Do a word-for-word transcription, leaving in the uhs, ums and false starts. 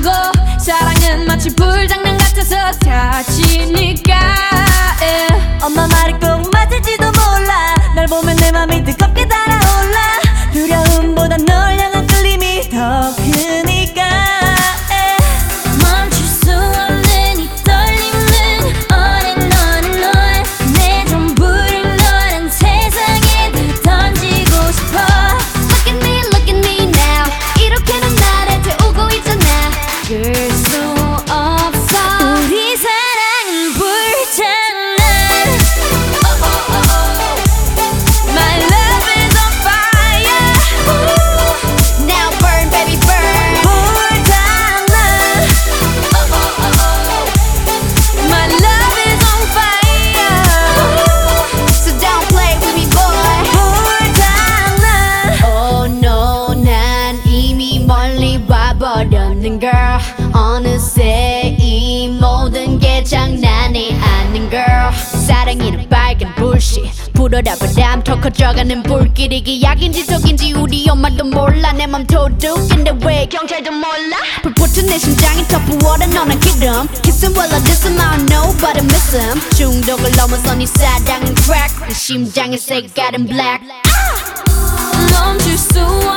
말고 사랑은 마치 불장난 같아서 다치니까 yeah. 엄마 말이 꼭 맞을지도 몰라. 널 보면 내 맘이 뜨겁게 달아올라. 두려움보다 널 향한 끌림이 더 크니까 yeah. 멈출 수 없는 이 떨림은 on and on and on. 내 전부를 너란 세상에 다 던지고 싶어. Look at me, look at me now. 이렇게는 나를 태우고 있잖아. 그럴 수 없어. 우리 사랑은 불장난. Oh, oh, oh, oh. My love is on fire. Ooh. Now burn, baby, burn. 불장난. Oh, oh, oh, oh. My love is on fire. Ooh. So don't play with me, boy. 불장난. Oh no, 난 이미 멀리 와버렸는 girl. 어느새 이 모든 게 장난이 아닌 girl. 사랑이란 빨간 불씨 불어라 바람 더 커져가는 불길이 기약인지 독인지 우리 엄마도 몰라. 내 맘 도둑인데 왜 경찰도 몰라. 불붙은 내 심장이 더 부어라. 너는 기름 Kiss him while I diss him. I don't know but I miss him. 중독을 넘어선 이 사랑은 crack. 내 심장의 색깔은 black. 멈출 수